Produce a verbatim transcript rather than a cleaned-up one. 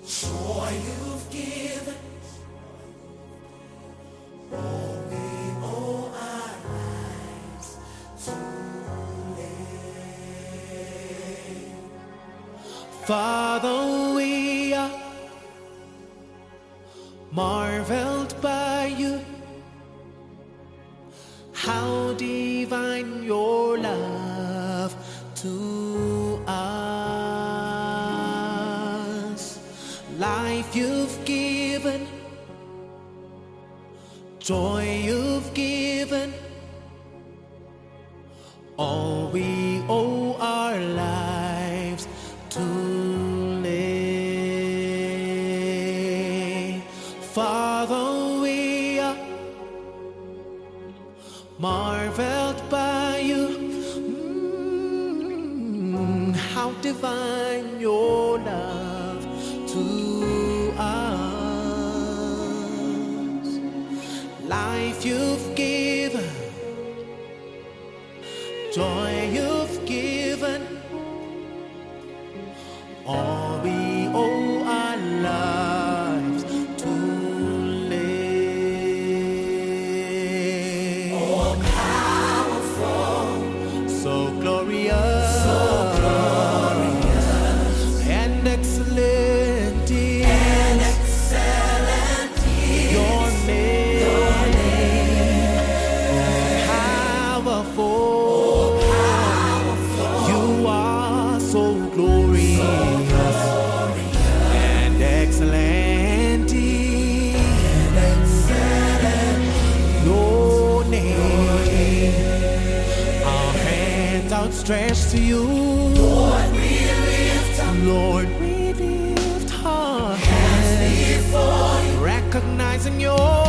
Joy you've given, all we owe our lives to lay. Father, we are marveled by you. How divine your love to us. Life you've given, joy you've given, all we owe our lives to lay. Father, we are marveled by you. Mm, how divine your love to us. Life you've given, joy you've given, all we owe our lives to lay. All powerful, So glorious, so glorious, and excellent is and excellent is your name. your name. Powerful, Powerful, you are so glorious, and excellent is and excellent your name. Our hands outstretched to you, Lord, we lift up Lord, we lift our hands hands, before you. recognizing your